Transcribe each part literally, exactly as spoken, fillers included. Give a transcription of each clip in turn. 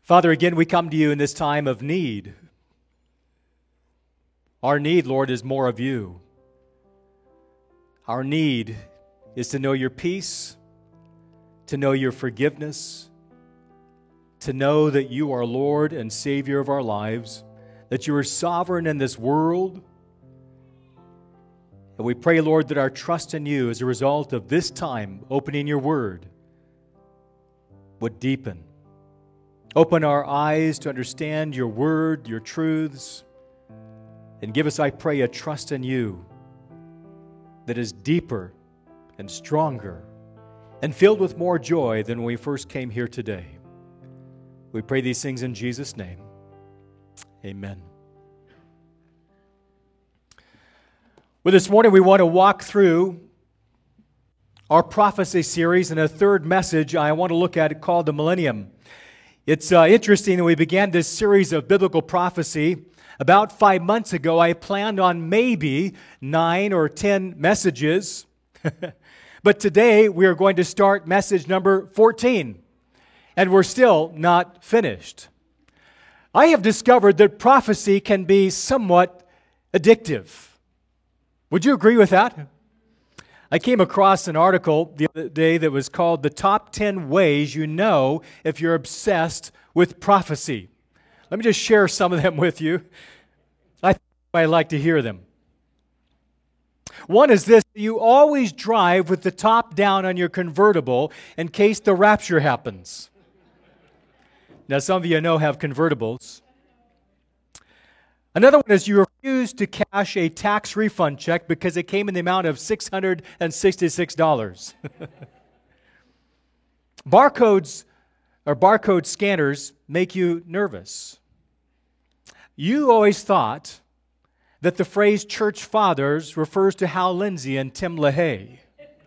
Father, again, we come to you in this time of need. Our need, Lord, is more of you. Our need is to know your peace, to know your forgiveness, to know that you are Lord and Savior of our lives, that you are sovereign in this world. And we pray, Lord, that our trust in you as a result of this time opening your word would deepen. Open our eyes to understand your word, your truths, and give us, I pray, a trust in you that is deeper and stronger and filled with more joy than when we first came here today. We pray these things in Jesus' name. Amen. Well, this morning we want to walk through our prophecy series, and a third message I want to look at called the Millennium. It's uh, interesting that we began this series of biblical prophecy about five months ago. I planned on maybe nine or ten messages, but today we are going to start message number fourteen, and we're still not finished. I have discovered that prophecy can be somewhat addictive. Would you agree with that? I came across an article the other day that was called The Top ten Ways You Know If You're Obsessed with Prophecy. Let me just share some of them with you. I think you might like to hear them. One is this: you always drive with the top down on your convertible in case the rapture happens. Now, some of you I know have convertibles. Another one is you refuse to cash a tax refund check because it came in the amount of six hundred sixty-six dollars. Barcodes or barcode scanners make you nervous. You always thought that the phrase church fathers refers to Hal Lindsey and Tim LaHaye.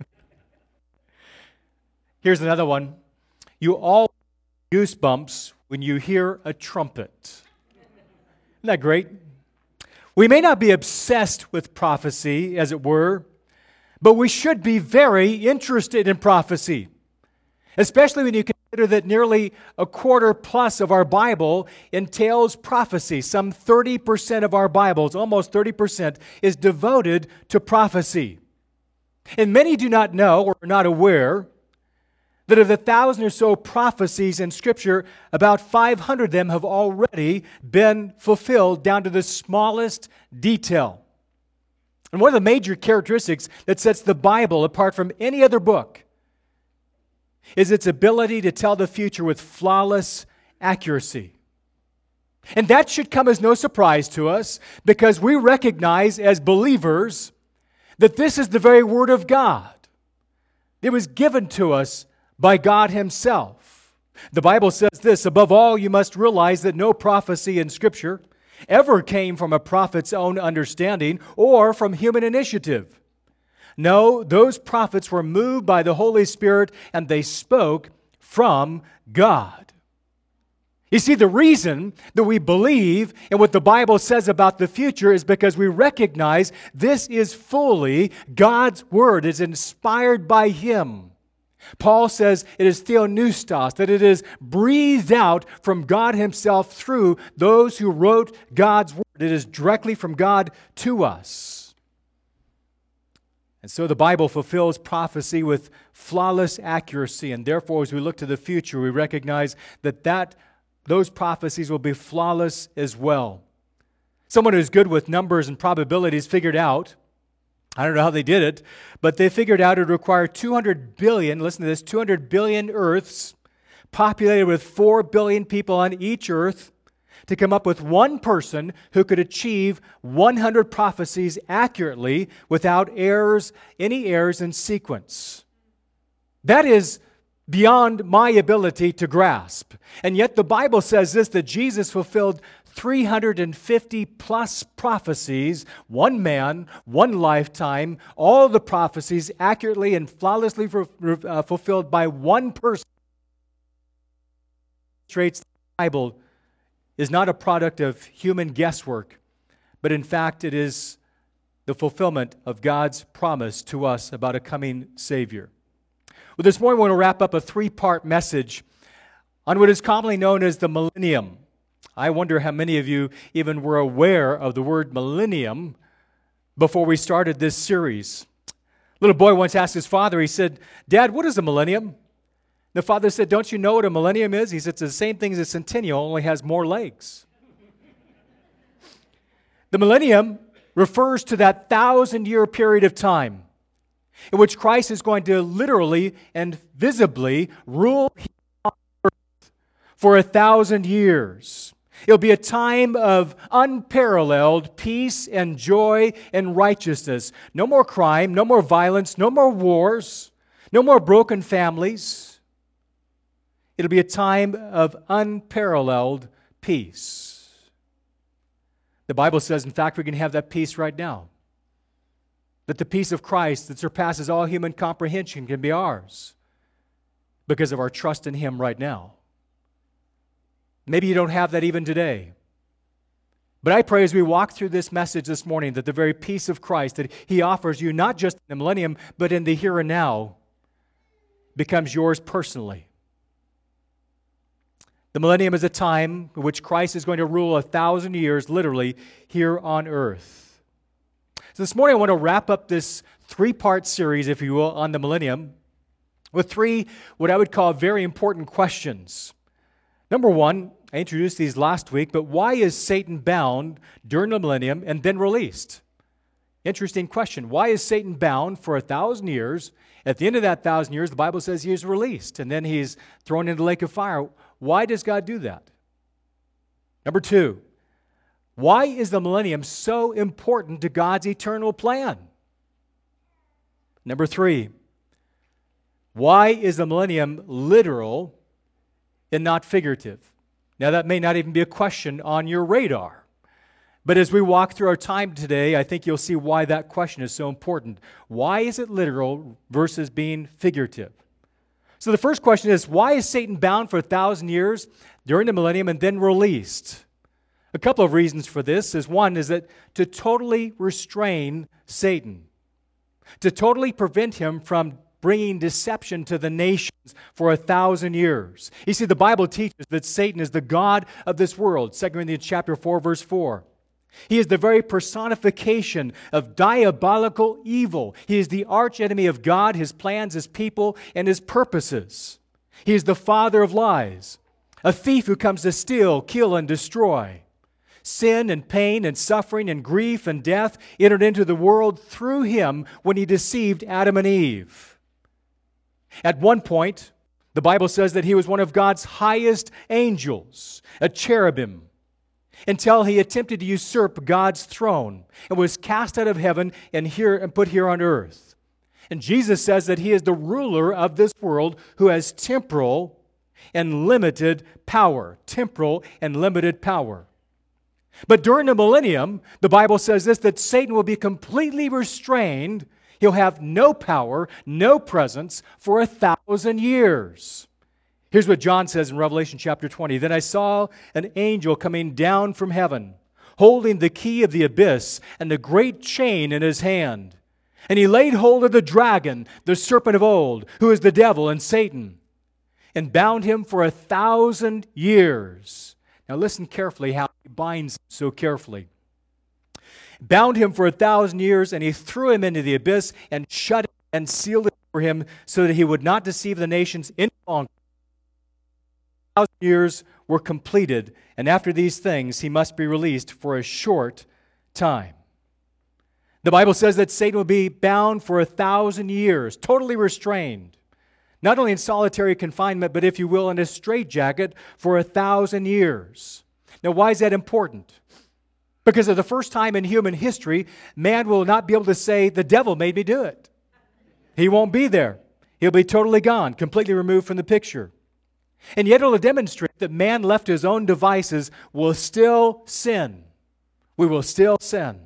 Here's another one. You all goosebumps when you hear a trumpet. Isn't that great? We may not be obsessed with prophecy, as it were, but we should be very interested in prophecy, especially when you consider that nearly a quarter plus of our Bible entails prophecy. Some thirty percent of our Bibles, almost thirty percent, is devoted to prophecy. And many do not know or are not aware that of the thousand or so prophecies in Scripture, about five hundred of them have already been fulfilled down to the smallest detail. And one of the major characteristics that sets the Bible apart from any other book is its ability to tell the future with flawless accuracy. And that should come as no surprise to us, because we recognize as believers that this is the very Word of God. It was given to us by God Himself. The Bible says this: above all, you must realize that no prophecy in Scripture ever came from a prophet's own understanding or from human initiative. No, those prophets were moved by the Holy Spirit and they spoke from God. You see, the reason that we believe in what the Bible says about the future is because we recognize this is fully God's Word. It's inspired by Him. Paul says it is theopneustos, that it is breathed out from God Himself through those who wrote God's Word. It is directly from God to us. And so the Bible fulfills prophecy with flawless accuracy, and therefore as we look to the future, we recognize that, that those prophecies will be flawless as well. Someone who's good with numbers and probabilities figured out, I don't know how they did it, but they figured out it would require two hundred billion, listen to this, two hundred billion Earths populated with four billion people on each Earth to come up with one person who could achieve one hundred prophecies accurately without errors, any errors in sequence. That is beyond my ability to grasp. And yet the Bible says this, that Jesus fulfilled three hundred fifty plus prophecies, one man, one lifetime, all the prophecies accurately and flawlessly uh, fulfilled by one person. Demonstrates the Bible is not a product of human guesswork, but in fact it is the fulfillment of God's promise to us about a coming Savior. Well, this morning we want to wrap up a three-part message on what is commonly known as the millennium. I wonder how many of you even were aware of the word millennium before we started this series. Little boy once asked his father, he said, "Dad, what is a millennium?" The father said, "Don't you know what a millennium is?" He said, "It's the same thing as a centennial, only has more legs." The millennium refers to that thousand-year period of time in which Christ is going to literally and visibly rule on earth for a thousand years. It'll be a time of unparalleled peace and joy and righteousness. No more crime, no more violence, no more wars, no more broken families. It'll be a time of unparalleled peace. The Bible says, in fact, we can have that peace right now. That the peace of Christ that surpasses all human comprehension can be ours because of our trust in Him right now. Maybe you don't have that even today. But I pray as we walk through this message this morning that the very peace of Christ that He offers you, not just in the millennium, but in the here and now, becomes yours personally. The millennium is a time in which Christ is going to rule a thousand years, literally, here on earth. So this morning I want to wrap up this three-part series, if you will, on the millennium with three what I would call very important questions. Number one, I introduced these last week, but why is Satan bound during the millennium and then released? Interesting question. Why is Satan bound for a thousand years? At the end of that thousand years, the Bible says he is released, and then he's thrown into the lake of fire. Why does God do that? Number two, why is the millennium so important to God's eternal plan? Number three, why is the millennium literal and not figurative? Now, that may not even be a question on your radar. But as we walk through our time today, I think you'll see why that question is so important. Why is it literal versus being figurative? So the first question is, why is Satan bound for a thousand years during the millennium and then released? A couple of reasons for this is one is that to totally restrain Satan, to totally prevent him from bringing deception to the nations for a thousand years. You see, the Bible teaches that Satan is the god of this world, Second Corinthians chapter four, verse four. He is the very personification of diabolical evil. He is the archenemy of God, His plans, His people, and His purposes. He is the father of lies, a thief who comes to steal, kill, and destroy. Sin and pain and suffering and grief and death entered into the world through him when he deceived Adam and Eve. At one point, the Bible says that he was one of God's highest angels, a cherubim, until he attempted to usurp God's throne and was cast out of heaven and here and put here on earth. And Jesus says that he is the ruler of this world who has temporal and limited power. Temporal and limited power. But during the millennium, the Bible says this, that Satan will be completely restrained. He'll have no power, no presence for a thousand years. Here's what John says in Revelation chapter twenty. Then I saw an angel coming down from heaven, holding the key of the abyss and the great chain in his hand. And he laid hold of the dragon, the serpent of old, who is the devil and Satan, and bound him for a thousand years. Now listen carefully how he binds him so carefully. Bound him for a thousand years, and he threw him into the abyss and shut it and sealed it for him so that he would not deceive the nations any longer. A thousand years were completed, and after these things he must be released for a short time. The Bible says that Satan will be bound for a thousand years, totally restrained. Not only in solitary confinement, but if you will, in a straitjacket for a thousand years. Now, why is that important? Because of the first time in human history, man will not be able to say, the devil made me do it. He won't be there. He'll be totally gone, completely removed from the picture. And yet it will demonstrate that man left to his own devices will still sin. We will still sin.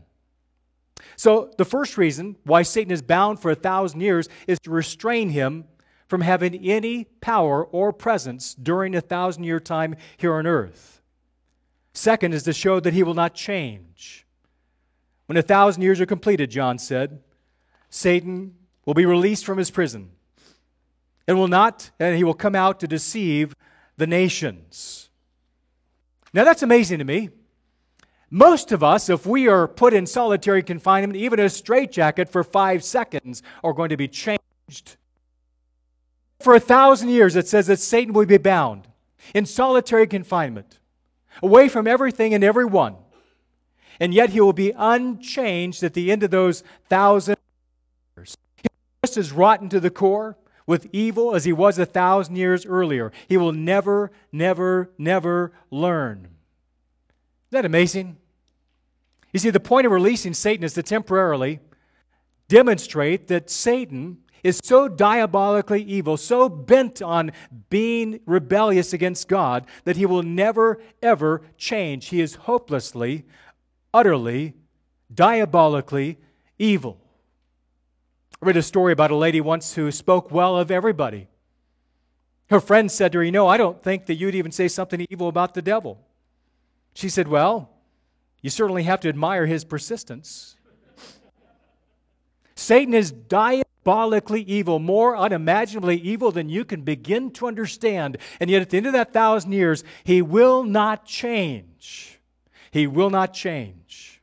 So the first reason why Satan is bound for a thousand years is to restrain him from having any power or presence during a thousand-year time here on earth. Second is to show that he will not change. When a thousand years are completed, John said, Satan will be released from his prison and will not, and he will come out to deceive the nations. Now that's amazing to me. Most of us, if we are put in solitary confinement, even a straitjacket for five seconds, are going to be changed. For a thousand years, it says that Satan will be bound in solitary confinement, away from everything and everyone. And yet he will be unchanged at the end of those thousand years. He is just as rotten to the core with evil as he was a thousand years earlier. He will never, never, never learn. Isn't that amazing? You see, the point of releasing Satan is to temporarily demonstrate that Satan is so diabolically evil, so bent on being rebellious against God, that he will never, ever change. He is hopelessly, utterly, diabolically evil. I read a story about a lady once who spoke well of everybody. Her friend said to her, "You know, I don't think that you'd even say something evil about the devil." She said, "Well, you certainly have to admire his persistence." Satan is diabolically evil, more unimaginably evil than you can begin to understand. And yet at the end of that thousand years, he will not change. He will not change.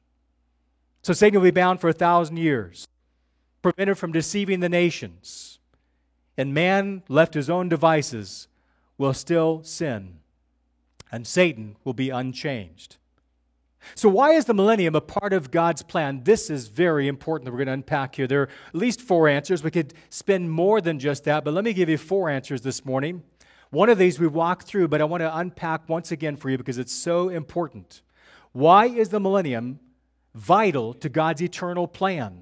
So Satan will be bound for a thousand years, prevented from deceiving the nations. And man, left to his own devices, will still sin. And Satan will be unchanged. So why is the millennium a part of God's plan? This is very important that we're going to unpack here. There are at least four answers. We could spend more than just that, but let me give you four answers this morning. One of these we walked through, but I want to unpack once again for you because it's so important. Why is the millennium vital to God's eternal plan?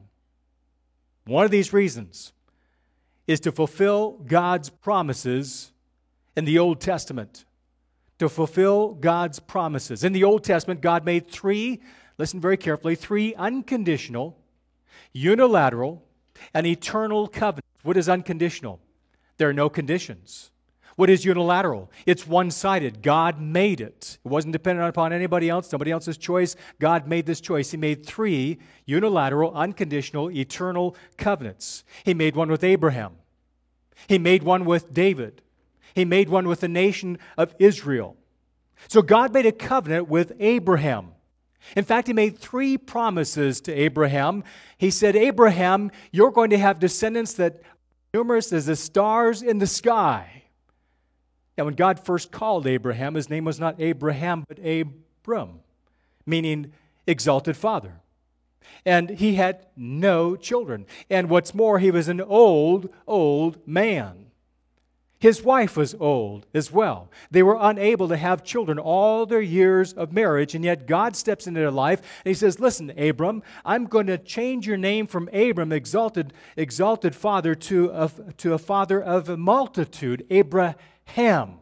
One of these reasons is to fulfill God's promises in the Old Testament. To fulfill God's promises. In the Old Testament, God made three, listen very carefully, three unconditional, unilateral, and eternal covenants. What is unconditional? There are no conditions. What is unilateral? It's one-sided. God made it. It wasn't dependent upon anybody else, somebody else's choice. God made this choice. He made three unilateral, unconditional, eternal covenants. He made one with Abraham. He made one with David. He made one with the nation of Israel. So God made a covenant with Abraham. In fact, he made three promises to Abraham. He said, "Abraham, you're going to have descendants that are numerous as the stars in the sky." Now, when God first called Abraham, his name was not Abraham, but Abram, meaning exalted father. And he had no children. And what's more, he was an old, old man. His wife was old as well. They were unable to have children all their years of marriage, and yet God steps into their life and he says, "Listen, Abram, I'm going to change your name from Abram, exalted, exalted father, to a, to a father of a multitude, Abraham."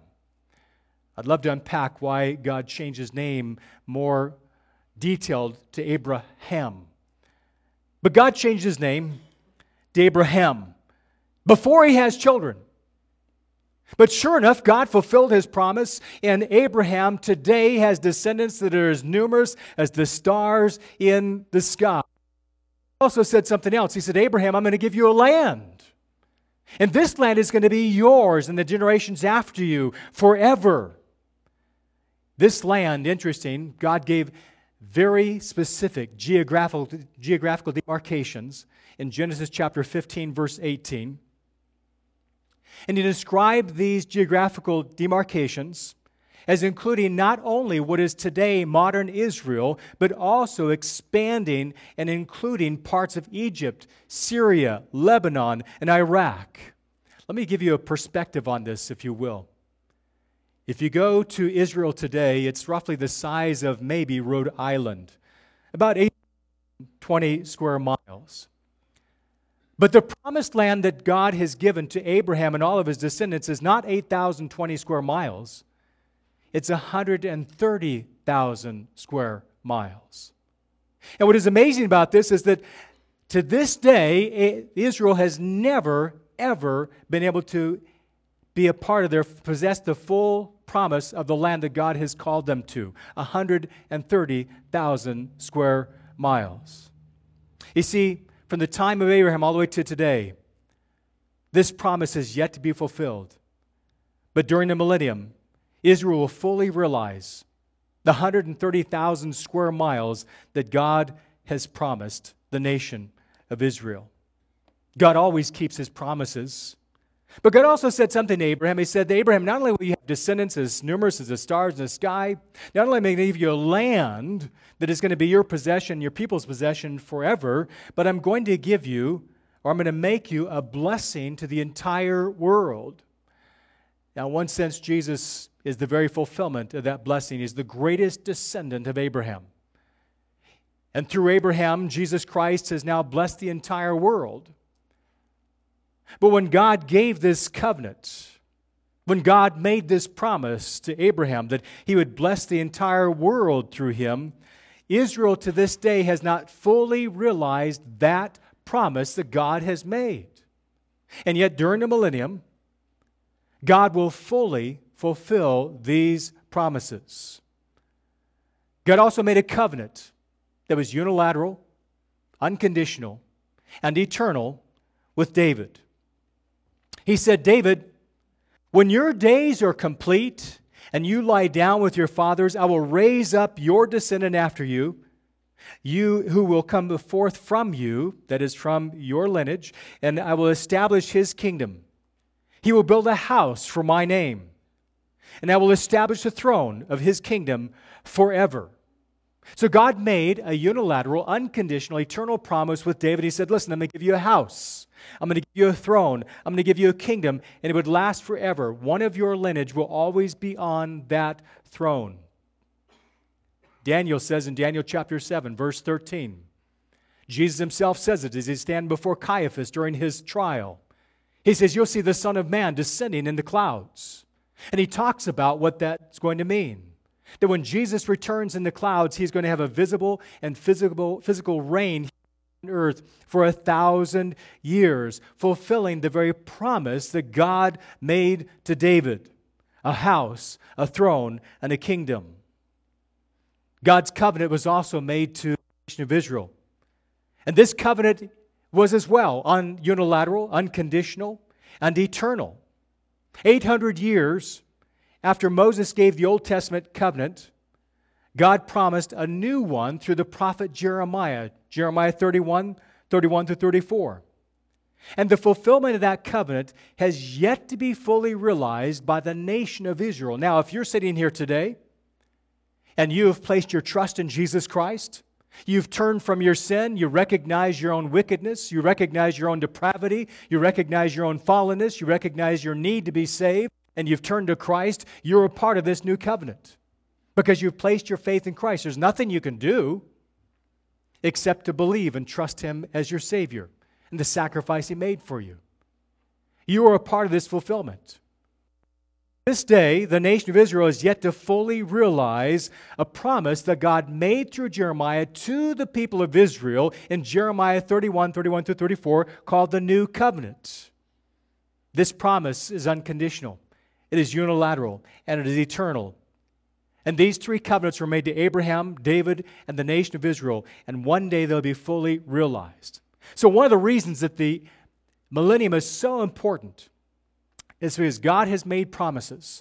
I'd love to unpack why God changed his name more detailed to Abraham. But God changed his name to Abraham before he has children. But sure enough, God fulfilled his promise, and Abraham today has descendants that are as numerous as the stars in the sky. He also said something else. He said, "Abraham, I'm going to give you a land. And this land is going to be yours and the generations after you forever." This land, interesting, God gave very specific geographical, geographical demarcations in Genesis chapter fifteen, verse eighteen. And he described these geographical demarcations as including not only what is today modern Israel, but also expanding and including parts of Egypt, Syria, Lebanon, and Iraq. Let me give you a perspective on this, if you will. If you go to Israel today, it's roughly the size of maybe Rhode Island, about eight hundred twenty square miles. But the promised land that God has given to Abraham and all of his descendants is not eight thousand twenty square miles. It's one hundred thirty thousand square miles. And what is amazing about this is that to this day, Israel has never, ever been able to be a part of their, possess the full promise of the land that God has called them to. one hundred thirty thousand square miles. You see, from the time of Abraham all the way to today, this promise is yet to be fulfilled. But during the millennium, Israel will fully realize the one hundred thirty thousand square miles that God has promised the nation of Israel. God always keeps His promises. But God also said something to Abraham. He said to Abraham, not only will you have descendants as numerous as the stars in the sky, not only am I going to give you a land that is going to be your possession, your people's possession forever, but I'm going to give you, or I'm going to make you a blessing to the entire world. Now, in one sense, Jesus is the very fulfillment of that blessing. He's the greatest descendant of Abraham. And through Abraham, Jesus Christ has now blessed the entire world. But when God gave this covenant, when God made this promise to Abraham that He would bless the entire world through him, Israel to this day has not fully realized that promise that God has made. And yet during the millennium, God will fully fulfill these promises. God also made a covenant that was unilateral, unconditional, and eternal with David. He said, David, when your days are complete and you lie down with your fathers, I will raise up your descendant after you, you who will come forth from you, that is from your lineage, and I will establish his kingdom. He will build a house for my name, and I will establish the throne of his kingdom forever. So God made a unilateral, unconditional, eternal promise with David. He said, listen, I'm going to give you a house. I'm going to give you a throne. I'm going to give you a kingdom, and it would last forever. One of your lineage will always be on that throne. Daniel says in Daniel chapter seven, verse thirteen, Jesus himself says it as he stands before Caiaphas during his trial. He says, you'll see the Son of Man descending in the clouds. And he talks about what that's going to mean. That when Jesus returns in the clouds, he's going to have a visible and physical, physical reign on earth for a thousand years, fulfilling the very promise that God made to David. A house, a throne, and a kingdom. God's covenant was also made to the nation of Israel. And this covenant was as well un- unilateral, unconditional, and eternal. eight hundred years after Moses gave the Old Testament covenant, God promised a new one through the prophet Jeremiah, Jeremiah thirty-one, thirty-one through thirty-four. And the fulfillment of that covenant has yet to be fully realized by the nation of Israel. Now, if you're sitting here today and you have placed your trust in Jesus Christ, you've turned from your sin, you recognize your own wickedness, you recognize your own depravity, you recognize your own fallenness, you recognize your need to be saved, and you've turned to Christ, you're a part of this new covenant because you've placed your faith in Christ. There's nothing you can do except to believe and trust Him as your Savior and the sacrifice He made for you. You are a part of this fulfillment. This day, the nation of Israel is yet to fully realize a promise that God made through Jeremiah to the people of Israel in Jeremiah thirty-one, thirty-one through thirty-four, called the New Covenant. This promise is unconditional. It is unilateral, and it is eternal. And these three covenants were made to Abraham, David, and the nation of Israel, and one day they'll be fully realized. So one of the reasons that the millennium is so important is because God has made promises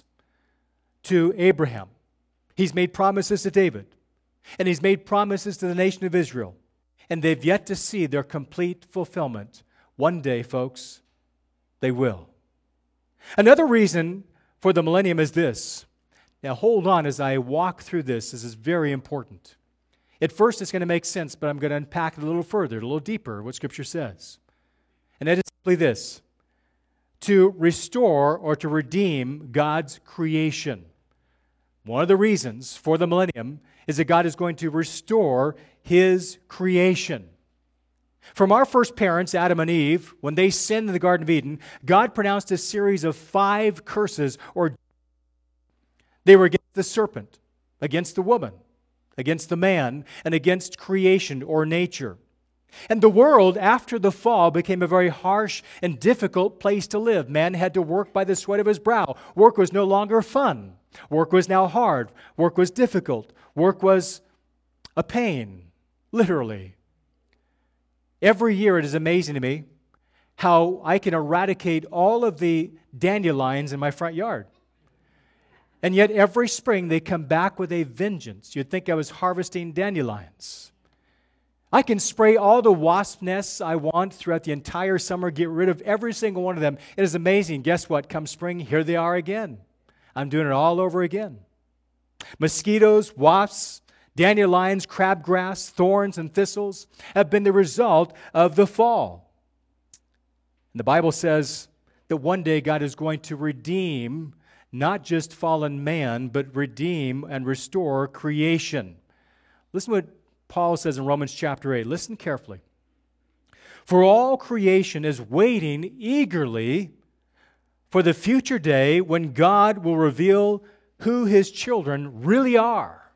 to Abraham. He's made promises to David, and He's made promises to the nation of Israel, and they've yet to see their complete fulfillment. One day, folks, they will. Another reason for the millennium is this. Now, hold on as I walk through this. This is very important. At first, it's going to make sense, but I'm going to unpack it a little further, a little deeper, what Scripture says. And that is simply this: to restore or to redeem God's creation. One of the reasons for the millennium is that God is going to restore His creation. From our first parents, Adam and Eve, when they sinned in the Garden of Eden, God pronounced a series of five curses, or they were against the serpent, against the woman, against the man, and against creation or nature. And the world, after the fall, became a very harsh and difficult place to live. Man had to work by the sweat of his brow. Work was no longer fun. Work was now hard. Work was difficult. Work was a pain, literally. Every year it is amazing to me how I can eradicate all of the dandelions in my front yard. And yet every spring they come back with a vengeance. You'd think I was harvesting dandelions. I can spray all the wasp nests I want throughout the entire summer, get rid of every single one of them. It is amazing. Guess what? Come spring, here they are again. I'm doing it all over again. Mosquitoes, wasps, dandelions, crabgrass, thorns, and thistles have been the result of the fall. And the Bible says that one day God is going to redeem not just fallen man, but redeem and restore creation. Listen to what Paul says in Romans chapter eight. Listen carefully. For all creation is waiting eagerly for the future day when God will reveal who His children really are.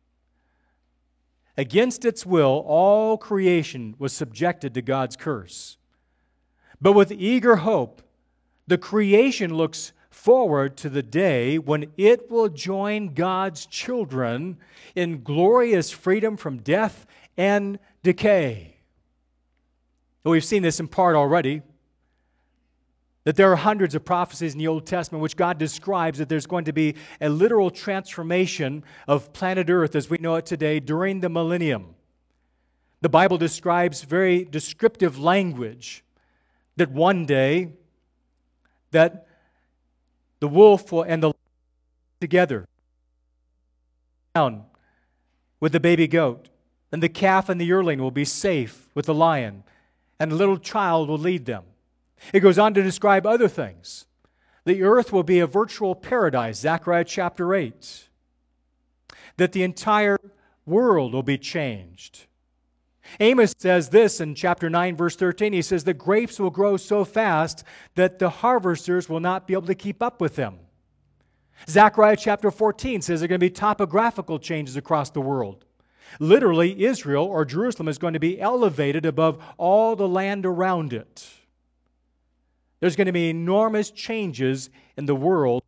Against its will, all creation was subjected to God's curse. But with eager hope, the creation looks forward to the day when it will join God's children in glorious freedom from death and decay. We've seen this in part already, that there are hundreds of prophecies in the Old Testament which God describes that there's going to be a literal transformation of planet Earth as we know it today during the millennium. The Bible describes very descriptive language that one day that the wolf will, and the lion together down with the baby goat, and the calf and the yearling will be safe with the lion, and a little child will lead them. It goes on to describe other things. The earth will be a virtual paradise, Zechariah chapter eight. That the entire world will be changed. Amos says this in chapter nine, verse thirteen. He says, the grapes will grow so fast that the harvesters will not be able to keep up with them. Zechariah chapter fourteen says there are going to be topographical changes across the world. Literally, Israel or Jerusalem is going to be elevated above all the land around it. There's going to be enormous changes in the world.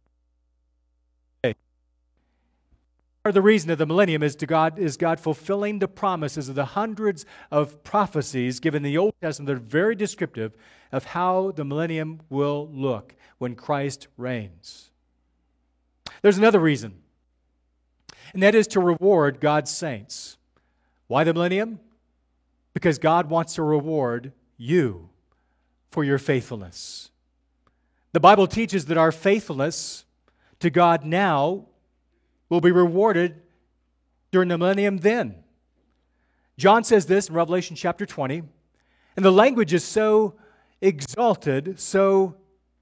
Part of the reason of the millennium is to God is God fulfilling the promises of the hundreds of prophecies given in the Old Testament that are very descriptive of how the millennium will look when Christ reigns. There's another reason, and that is to reward God's saints. Why the millennium? Because God wants to reward you for your faithfulness. The Bible teaches that our faithfulness to God now will be rewarded during the millennium then. John says this in Revelation chapter twenty, and the language is so exalted, so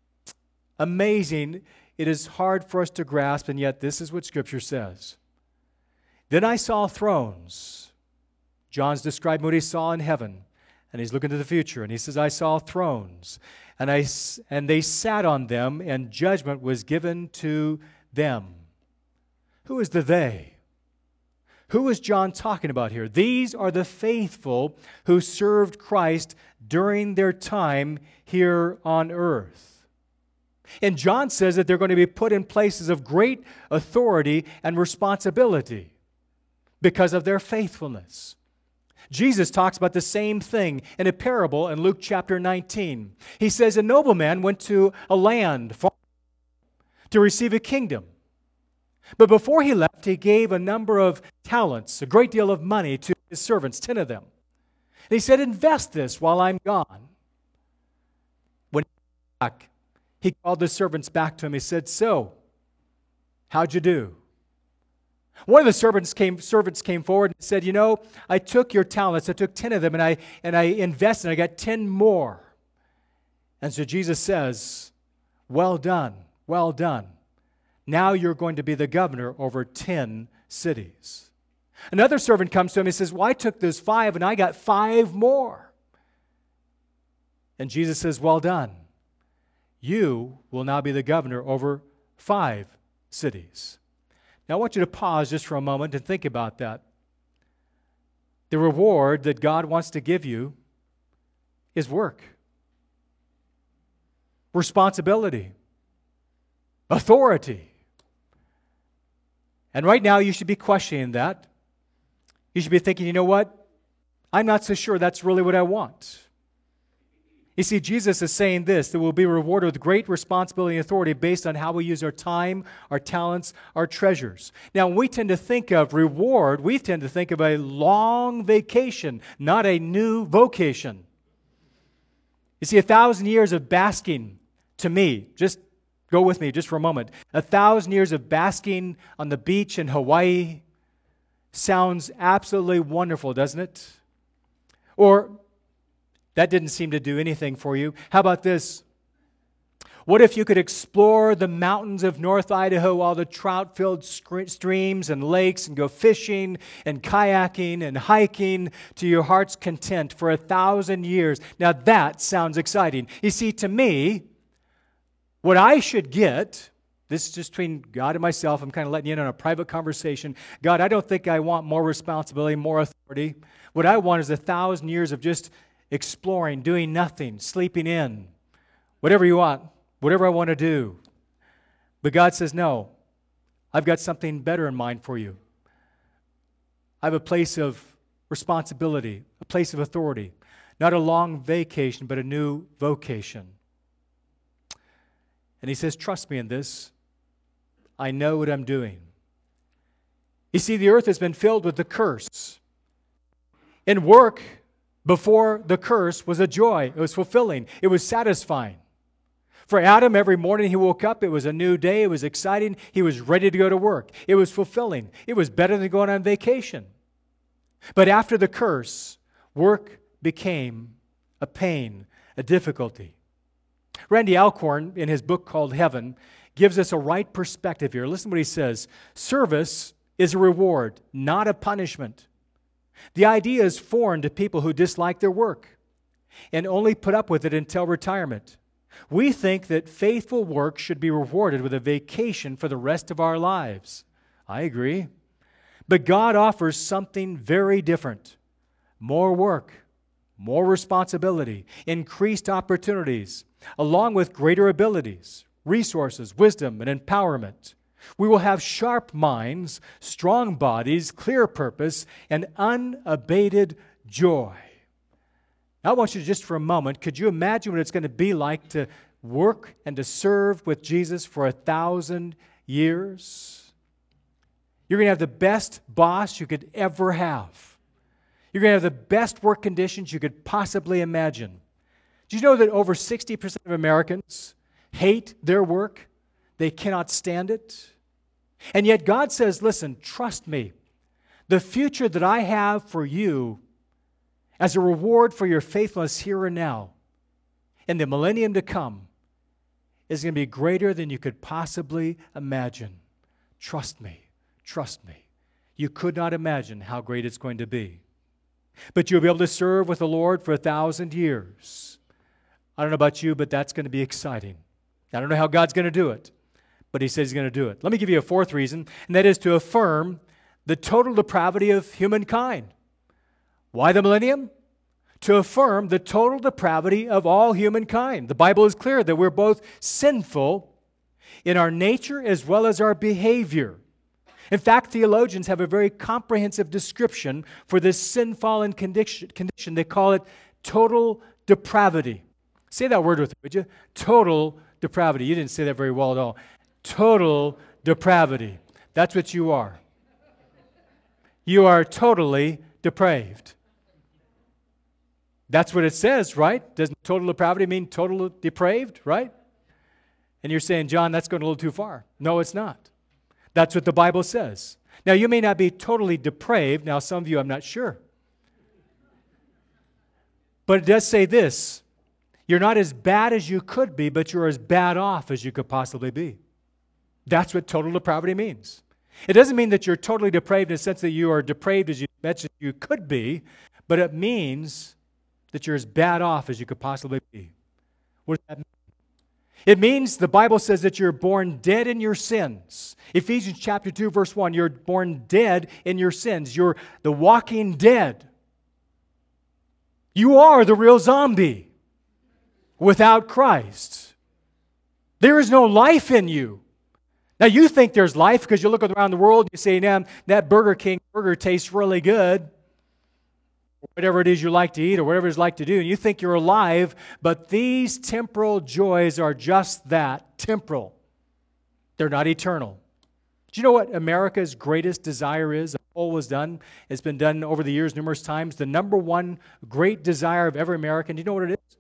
amazing, it is hard for us to grasp, and yet this is what Scripture says. Then I saw thrones. John's describing what he saw in heaven, and he's looking to the future, and he says, I saw thrones, and, I, and they sat on them, and judgment was given to them. Who is the they? Who is John talking about here? These are the faithful who served Christ during their time here on earth. And John says that they're going to be put in places of great authority and responsibility because of their faithfulness. Jesus talks about the same thing in a parable in Luke chapter nineteen. He says a nobleman went to a land far to receive a kingdom. But before he left, he gave a number of talents, a great deal of money to his servants, ten of them. And he said, invest this while I'm gone. When he came back, he called the servants back to him. He said, so, how'd you do? One of the servants came, servants came forward and said, you know, I took your talents, I took ten of them, and I, and I invested, and I got ten more. And so Jesus says, well done, well done. Now you're going to be the governor over ten cities. Another servant comes to him and says, well, I took those five and I got five more. And Jesus says, well done. You will now be the governor over five cities. Now I want you to pause just for a moment and think about that. The reward that God wants to give you is work, responsibility, authority. And right now, you should be questioning that. You should be thinking, you know what? I'm not so sure that's really what I want. You see, Jesus is saying this, that we'll be rewarded with great responsibility and authority based on how we use our time, our talents, our treasures. Now, when we tend to think of reward, we tend to think of a long vacation, not a new vocation. You see, a thousand years of basking, to me, just go with me just for a moment, a thousand years of basking on the beach in Hawaii sounds absolutely wonderful, doesn't it? Or that didn't seem to do anything for you. How about this? What if you could explore the mountains of North Idaho, all the trout-filled streams and lakes, and go fishing and kayaking and hiking to your heart's content for a thousand years? Now that sounds exciting. You see, to me, what I should get, this is just between God and myself, I'm kind of letting you in on a private conversation. God, I don't think I want more responsibility, more authority. What I want is a thousand years of just exploring, doing nothing, sleeping in, whatever you want, whatever I want to do. But God says, no, I've got something better in mind for you. I have a place of responsibility, a place of authority, not a long vacation, but a new vocation. And he says, trust me in this. I know what I'm doing. You see, the earth has been filled with the curse. And work before the curse was a joy. It was fulfilling. It was satisfying. For Adam, every morning he woke up, it was a new day. It was exciting. He was ready to go to work. It was fulfilling. It was better than going on vacation. But after the curse, work became a pain, a difficulty. Randy Alcorn, in his book called Heaven, gives us a right perspective here. Listen to what he says. Service is a reward, not a punishment. The idea is foreign to people who dislike their work and only put up with it until retirement. We think that faithful work should be rewarded with a vacation for the rest of our lives. I agree. But God offers something very different. More work, more responsibility, increased opportunities, along with greater abilities, resources, wisdom, and empowerment. We will have sharp minds, strong bodies, clear purpose, and unabated joy. Now, I want you to just for a moment, could you imagine what it's going to be like to work and to serve with Jesus for a thousand years? You're going to have the best boss you could ever have. You're going to have the best work conditions you could possibly imagine. Do you know that over sixty percent of Americans hate their work? They cannot stand it. And yet God says, listen, trust me. The future that I have for you as a reward for your faithfulness here and now in the millennium to come is going to be greater than you could possibly imagine. Trust me. Trust me. You could not imagine how great it's going to be. But you'll be able to serve with the Lord for a thousand years. I don't know about you, but that's going to be exciting. I don't know how God's going to do it, but He says He's going to do it. Let me give you a fourth reason, and that is to affirm the total depravity of humankind. Why the millennium? To affirm the total depravity of all humankind. The Bible is clear that we're both sinful in our nature as well as our behavior. In fact, theologians have a very comprehensive description for this sin-fallen condition. They call it total depravity. Say that word with me, would you? Total depravity. You didn't say that very well at all. Total depravity. That's what you are. You are totally depraved. That's what it says, right? Doesn't total depravity mean total depraved, right? And you're saying, John, that's going a little too far. No, it's not. That's what the Bible says. Now, you may not be totally depraved. Now, some of you, I'm not sure. But it does say this. You're not as bad as you could be, but you're as bad off as you could possibly be. That's what total depravity means. It doesn't mean that you're totally depraved in the sense that you are depraved as you, as you could be, but it means that you're as bad off as you could possibly be. What does that mean? It means the Bible says that you're born dead in your sins. Ephesians chapter two, verse one, you're born dead in your sins. You're the walking dead. You are the real zombie without Christ. There is no life in you. Now, you think there's life because you look around the world and you say, man, that Burger King burger tastes really good. whatever it is you like to eat or whatever it is like to do, and you think you're alive, but these temporal joys are just that, temporal. They're not eternal. Do you know what America's greatest desire is? A poll was done. It's been done over the years numerous times. The number one great desire of every American, do you know what it is?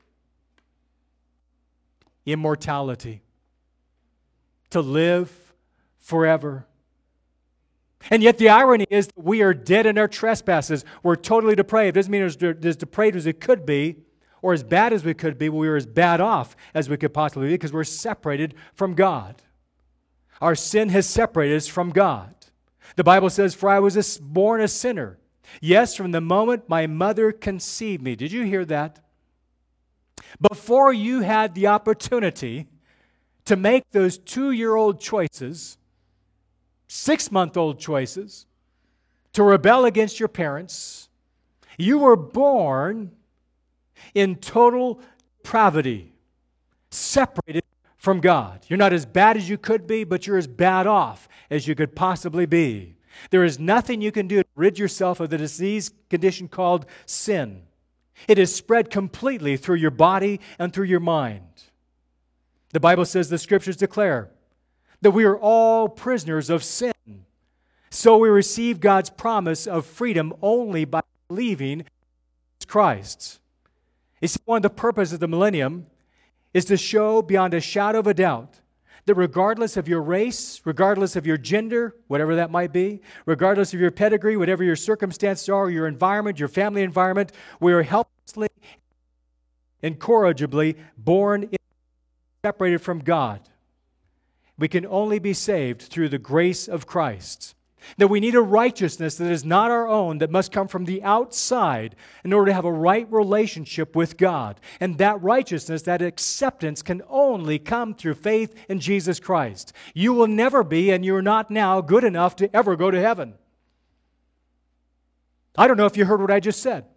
Immortality. To live forever. And yet the irony is that we are dead in our trespasses. We're totally depraved. It doesn't mean we're as depraved as it could be or as bad as we could be. We are as bad off as we could possibly be because we're separated from God. Our sin has separated us from God. The Bible says, for I was a, born a sinner. Yes, from the moment my mother conceived me. Did you hear that? Before you had the opportunity to make those two-year-old choices, six-month-old choices, to rebel against your parents, you were born in total depravity, separated from God. You're not as bad as you could be, but you're as bad off as you could possibly be. There is nothing you can do to rid yourself of the disease condition called sin. It is spread completely through your body and through your mind. The Bible says, the Scriptures declare that we are all prisoners of sin. So we receive God's promise of freedom only by believing in Christ. You see, one of the purposes of the millennium is to show beyond a shadow of a doubt that regardless of your race, regardless of your gender, whatever that might be, regardless of your pedigree, whatever your circumstances are, your environment, your family environment, we are helplessly, incorrigibly born separated from God. We can only be saved through the grace of Christ. That we need a righteousness that is not our own, that must come from the outside in order to have a right relationship with God. And that righteousness, that acceptance, can only come through faith in Jesus Christ. You will never be, and you're not now, good enough to ever go to heaven. I don't know if you heard what I just said.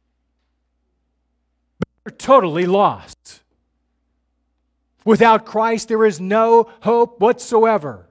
But you're totally lost. Without Christ, there is no hope whatsoever.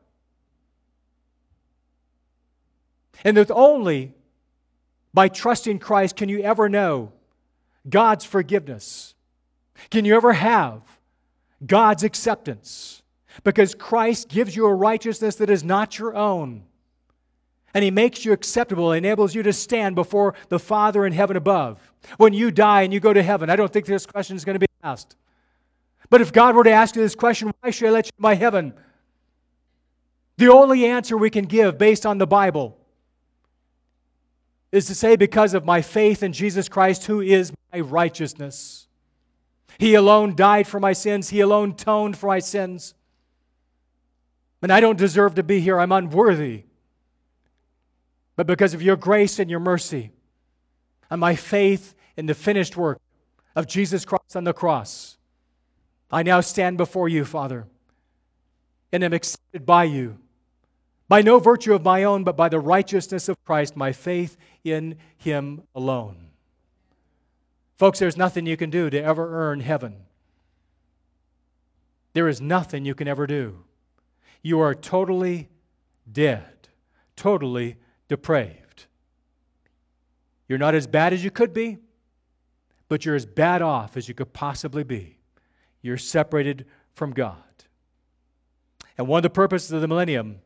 And that only by trusting Christ can you ever know God's forgiveness. Can you ever have God's acceptance? Because Christ gives you a righteousness that is not your own. And He makes you acceptable, enables you to stand before the Father in heaven above. When you die and you go to heaven, I don't think this question is going to be asked. But if God were to ask you this question, why should I let you in my heaven? The only answer we can give based on the Bible is to say, because of my faith in Jesus Christ, who is my righteousness. He alone died for my sins. He alone atoned for my sins. And I don't deserve to be here. I'm unworthy. But because of your grace and your mercy and my faith in the finished work of Jesus Christ on the cross, I now stand before you, Father, and am accepted by you. By no virtue of my own, but by the righteousness of Christ, my faith in Him alone. Folks, there's nothing you can do to ever earn heaven. There is nothing you can ever do. You are totally dead, totally depraved. You're not as bad as you could be, but you're as bad off as you could possibly be. You're separated from God. And one of the purposes of the millennium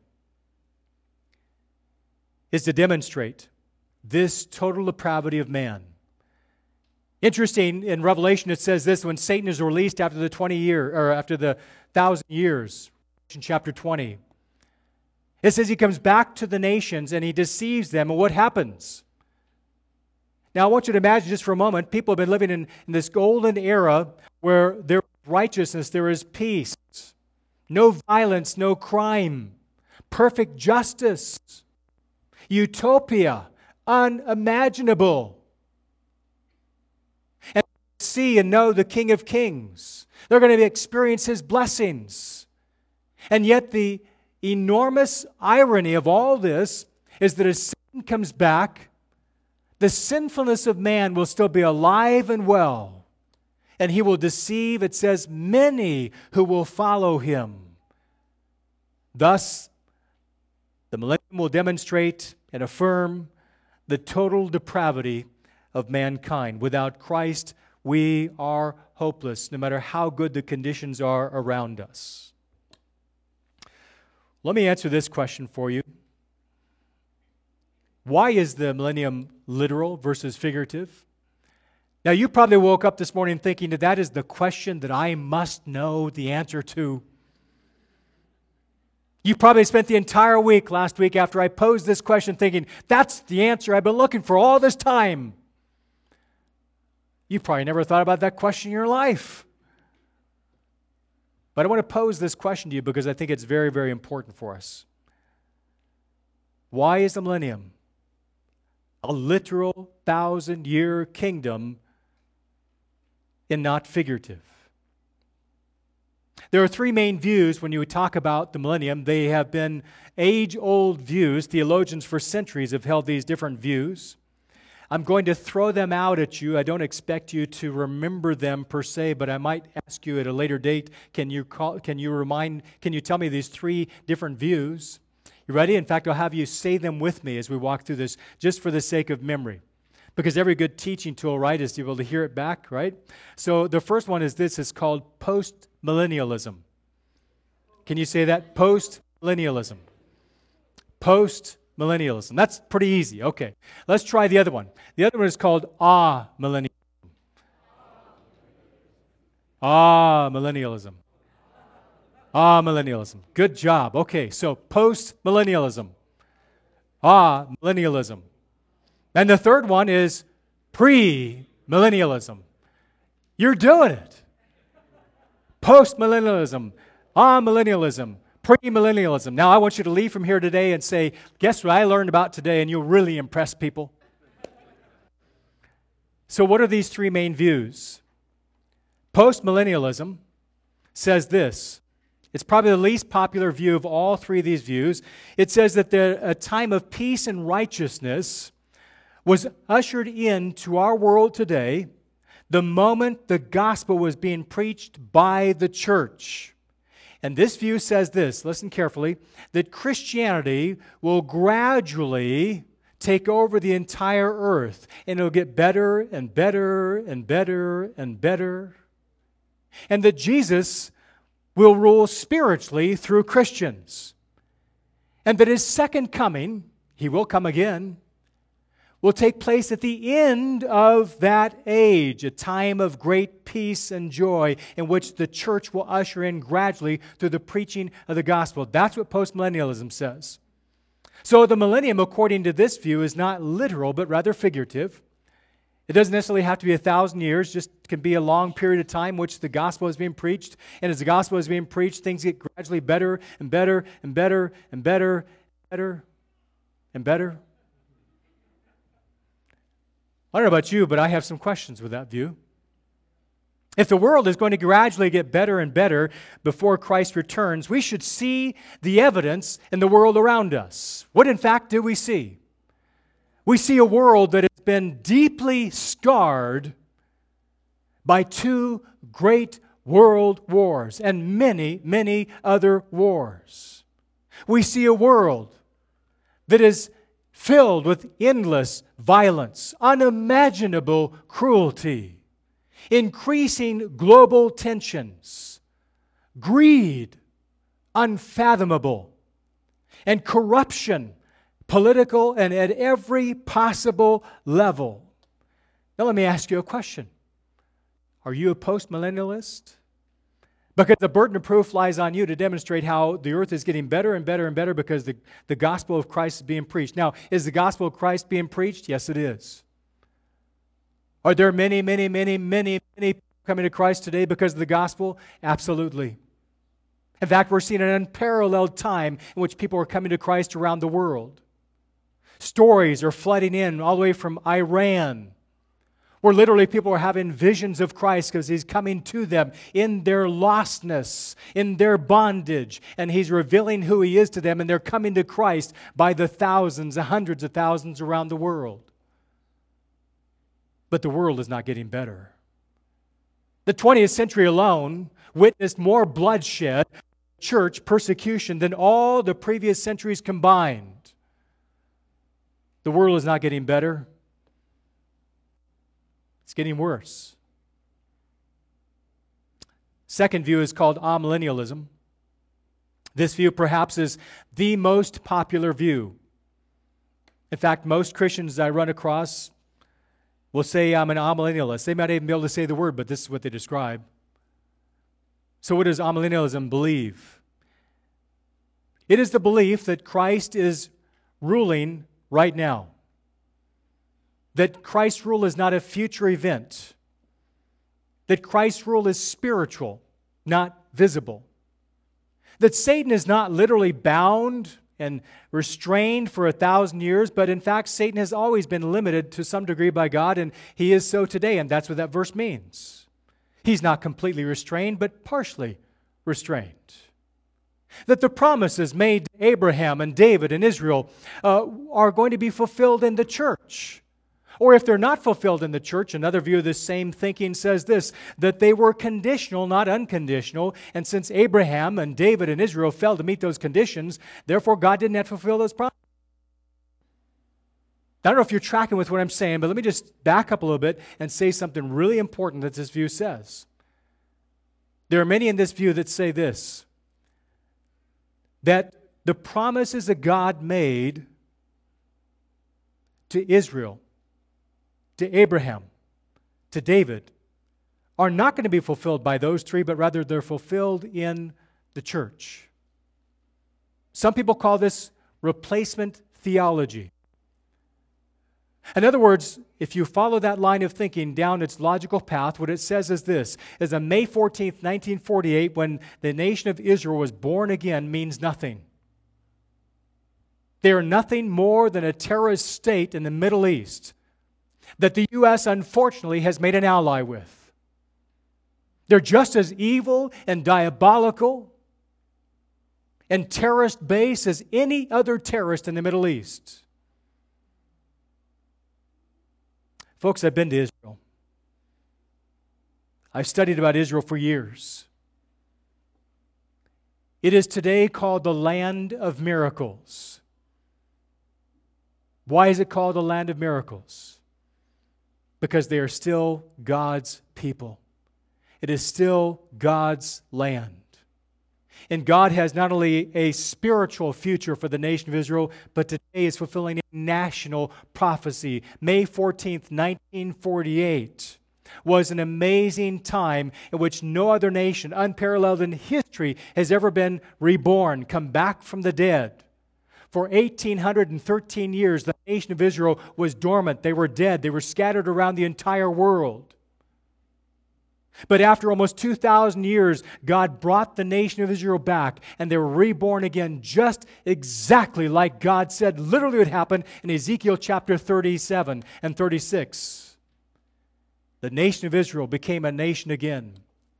is to demonstrate this total depravity of man. Interesting, in Revelation it says this, when Satan is released after the twenty year or after the thousand years, in chapter twenty, it says he comes back to the nations and he deceives them. And what happens? Now I want you to imagine just for a moment, people have been living in, in this golden era where there is righteousness, there is peace, no violence, no crime, perfect justice. Utopia, unimaginable. And see and know the King of Kings. They're going to experience His blessings. And yet the enormous irony of all this is that as sin comes back, the sinfulness of man will still be alive and well. And he will deceive, it says, many who will follow him. Thus, the millennium will demonstrate and affirm the total depravity of mankind. Without Christ, we are hopeless, no matter how good the conditions are around us. Let me answer this question for you. Why is the millennium literal versus figurative? Now, you probably woke up this morning thinking that that is the question that I must know the answer to. You probably spent the entire week last week after I posed this question thinking, that's the answer I've been looking for all this time. You probably never thought about that question in your life. But I want to pose this question to you because I think it's very, very important for us. Why is the millennium a literal thousand-year kingdom and not figurative? There are three main views when you talk about the millennium. They have been age-old views. Theologians for centuries have held these different views. I'm going to throw them out at you. I don't expect you to remember them per se, but I might ask you at a later date, can you call, can you remind, can you tell me these three different views? You ready? In fact, I'll have you say them with me as we walk through this, just for the sake of memory. Because every good teaching tool, right, is to be able to hear it back, right? So the first one is this. It's called post-millennialism. Can you say that? Post-millennialism. Post-millennialism. That's pretty easy. Okay. Let's try the other one. The other one is called ah-millennialism. Ah-millennialism. Ah-millennialism. Good job. Okay, so post-millennialism. Ah-millennialism. And the third one is pre-millennialism. You're doing it. Post-millennialism, ah-millennialism, pre-millennialism. Now I want you to leave from here today and say, guess what I learned about today, and you'll really impress people. So what are these three main views? Post-millennialism says this. It's probably the least popular view of all three of these views. It says that the, a time of peace and righteousness was ushered into our world today the moment the gospel was being preached by the church. And this view says this, listen carefully, that Christianity will gradually take over the entire earth, and it'll get better and better and better and better. And that Jesus will rule spiritually through Christians. And that His second coming, He will come again, will take place at the end of that age, a time of great peace and joy in which the church will usher in gradually through the preaching of the gospel. That's what postmillennialism says. So the millennium, according to this view, is not literal, but rather figurative. It doesn't necessarily have to be a thousand years, just can be a long period of time in which the gospel is being preached. And as the gospel is being preached, things get gradually better and better and better and better and better and better. I don't know about you, but I have some questions with that view. If the world is going to gradually get better and better before Christ returns, we should see the evidence in the world around us. What, in fact, do we see? We see a world that has been deeply scarred by two great world wars and many, many other wars. We see a world that is filled with endless violence, unimaginable cruelty, increasing global tensions, greed, unfathomable, and corruption, political and at every possible level. Now let me ask you a question. Are you a post-millennialist? Because the burden of proof lies on you to demonstrate how the earth is getting better and better and better because the, the gospel of Christ is being preached. Now, is the gospel of Christ being preached? Yes, it is. Are there many, many, many, many, many people coming to Christ today because of the gospel? Absolutely. In fact, we're seeing an unparalleled time in which people are coming to Christ around the world. Stories are flooding in all the way from Iran, where literally people are having visions of Christ because He's coming to them in their lostness, in their bondage, and He's revealing who He is to them, and they're coming to Christ by the thousands, the hundreds of thousands around the world. But the world is not getting better. The twentieth century alone witnessed more bloodshed, church persecution than all the previous centuries combined. The world is not getting better. It's getting worse. Second view is called amillennialism. This view perhaps is the most popular view. In fact, most Christians I run across will say I'm an amillennialist. They might even be able to say the word, but this is what they describe. So what does amillennialism believe? It is the belief that Christ is ruling right now. That Christ's rule is not a future event. That Christ's rule is spiritual, not visible. That Satan is not literally bound and restrained for a thousand years, but in fact, Satan has always been limited to some degree by God, and he is so today, and that's what that verse means. He's not completely restrained, but partially restrained. That the promises made to Abraham and David and Israel uh, are going to be fulfilled in the church. Or if they're not fulfilled in the church, another view of this same thinking says this, that they were conditional, not unconditional, and since Abraham and David and Israel failed to meet those conditions, therefore God didn't have to fulfill those promises. I don't know if you're tracking with what I'm saying, but let me just back up a little bit and say something really important that this view says. There are many in this view that say this, that the promises that God made to Israel, to Abraham, to David, are not going to be fulfilled by those three, but rather they're fulfilled in the church. Some people call this replacement theology. In other words, if you follow that line of thinking down its logical path, what it says is this, is on May fourteenth, nineteen forty-eight, when the nation of Israel was born again, means nothing. They are nothing more than a terrorist state in the Middle East that the U S unfortunately has made an ally with. They're just as evil and diabolical and terrorist base as any other terrorist in the Middle East. Folks, I've been to Israel. I've studied about Israel for years. It is today called the land of miracles. Why is it called the land of miracles? Because they are still God's people. It is still God's land. And God has not only a spiritual future for the nation of Israel, but today is fulfilling a national prophecy. May fourteenth, nineteen forty-eight was an amazing time in which no other nation, unparalleled in history, has ever been reborn, come back from the dead. For eighteen thirteen years, the nation of Israel was dormant. They were dead. They were scattered around the entire world. But after almost two thousand years, God brought the nation of Israel back, and they were reborn again, just exactly like God said literally would happen in Ezekiel chapter thirty-seven and thirty-six. The nation of Israel became a nation again.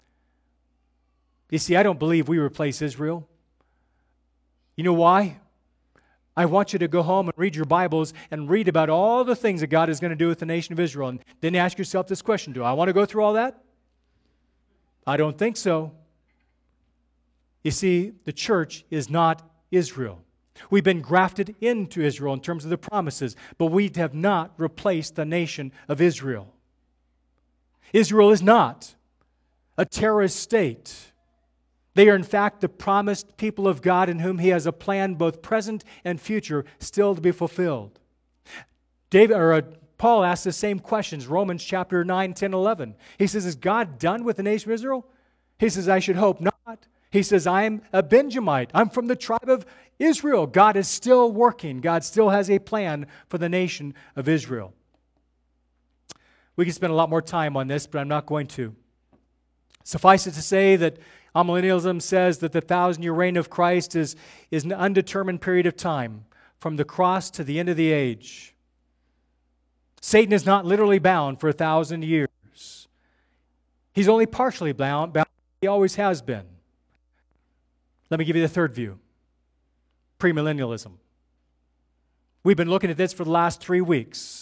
You see, I don't believe we replace Israel. You know why? I want you to go home and read your Bibles and read about all the things that God is going to do with the nation of Israel. And then ask yourself this question, do I want to go through all that? I don't think so. You see, the church is not Israel. We've been grafted into Israel in terms of the promises, but we have not replaced the nation of Israel. Israel is not a terrorist state. They are, in fact, the promised people of God in whom He has a plan, both present and future, still to be fulfilled. David, or uh, Paul asks the same questions, Romans chapter nine, ten, eleven. He says, is God done with the nation of Israel? He says, I should hope not. He says, I'm a Benjamite. I'm from the tribe of Israel. God is still working. God still has a plan for the nation of Israel. We could spend a lot more time on this, but I'm not going to. Suffice it to say that amillennialism says that the thousand-year reign of Christ is, is an undetermined period of time, from the cross to the end of the age. Satan is not literally bound for a thousand years. He's only partially bound, bound. He always has been. Let me give you the third view. Premillennialism. We've been looking at this for the last three weeks.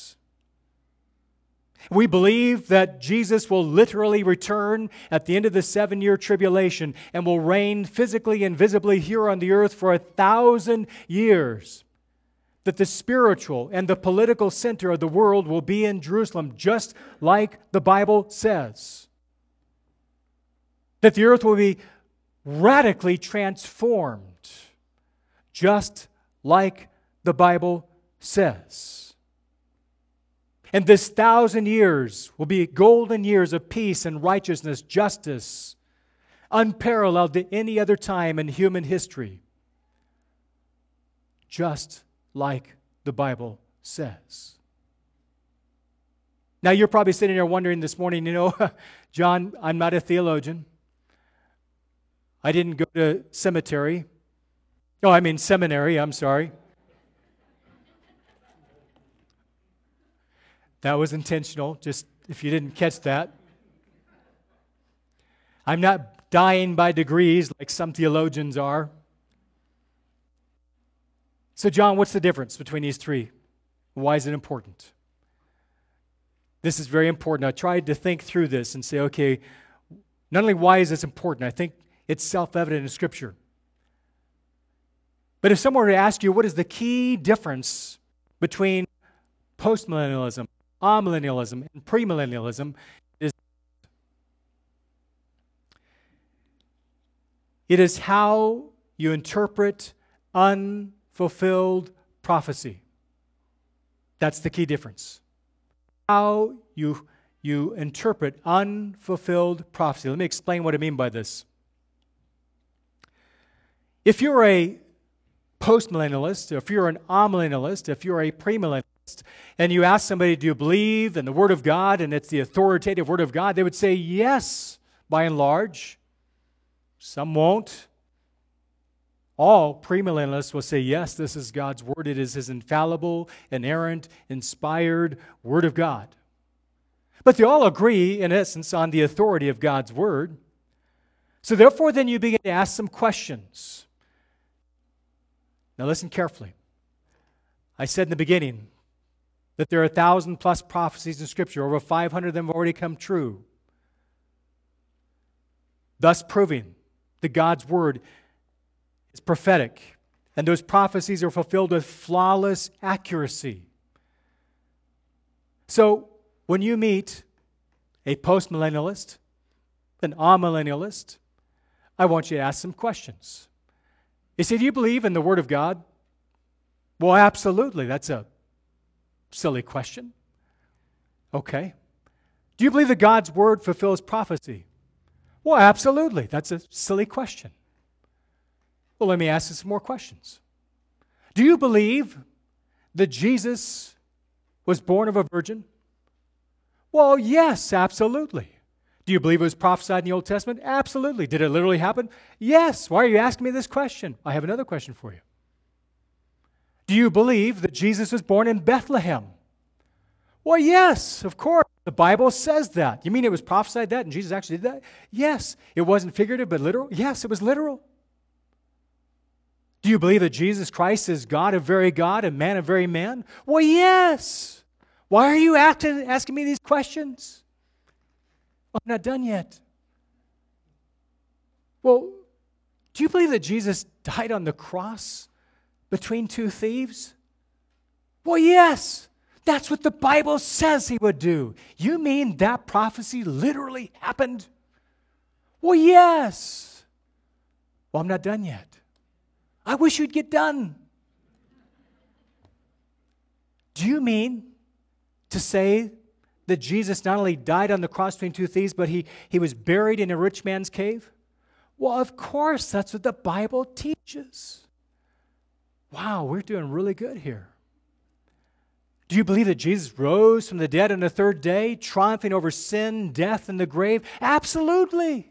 We believe that Jesus will literally return at the end of the seven-year tribulation and will reign physically and visibly here on the earth for a thousand years. that the spiritual and the political center of the world will be in Jerusalem, just like the Bible says. That the earth will be radically transformed, just like the Bible says. And this thousand years will be golden years of peace and righteousness, justice, unparalleled to any other time in human history, just like the Bible says. Now, you're probably sitting there wondering this morning, you know, John, I'm not a theologian. I didn't go to cemetery. Oh, I mean seminary, I'm sorry. That was intentional, just if you didn't catch that. I'm not dying by degrees like some theologians are. So, John, what's the difference between these three? Why is it important? This is very important. I tried to think through this and say, okay, not only why is this important, I think it's self-evident in Scripture. But if someone were to ask you, what is the key difference between postmillennialism, amillennialism, and premillennialism, is it is how you interpret unfulfilled prophecy. That's the key difference. How you, you interpret unfulfilled prophecy. Let me explain what I mean by this. If you're a postmillennialist, if you're an amillennialist, if you're a premillennialist, and you ask somebody, do you believe in the Word of God and it's the authoritative Word of God, they would say yes, by and large. Some won't. All premillennialists will say, yes, this is God's Word. It is His infallible, inerrant, inspired Word of God. But they all agree, in essence, on the authority of God's Word. So therefore, then you begin to ask some questions. Now listen carefully. I said in the beginning that there are a thousand plus prophecies in Scripture. Over five hundred of them have already come true. Thus proving that God's Word is prophetic. And those prophecies are fulfilled with flawless accuracy. So when you meet a postmillennialist, an amillennialist, I want you to ask some questions. You say, do you believe in the Word of God? Well, absolutely. That's a silly question. Okay. Do you believe that God's Word fulfills prophecy? Well, absolutely. That's a silly question. Well, let me ask you some more questions. Do you believe that Jesus was born of a virgin? Well, yes, absolutely. Do you believe it was prophesied in the Old Testament? Absolutely. Did it literally happen? Yes. Why are you asking me this question? I have another question for you. Do you believe that Jesus was born in Bethlehem? Well, yes, of course. The Bible says that. You mean it was prophesied that and Jesus actually did that? Yes. It wasn't figurative but literal? Yes, it was literal. Do you believe that Jesus Christ is God of very God and man of very man? Well, yes. Why are you acting, asking me these questions? I'm not done yet. Well, do you believe that Jesus died on the cross between two thieves? Well, yes. That's what the Bible says He would do. You mean that prophecy literally happened? Well, yes. Well, I'm not done yet. I wish you'd get done. Do you mean to say that Jesus not only died on the cross between two thieves, but he, he was buried in a rich man's cave? Well, of course, that's what the Bible teaches. Wow, we're doing really good here. Do you believe that Jesus rose from the dead on the third day, triumphing over sin, death, and the grave? Absolutely.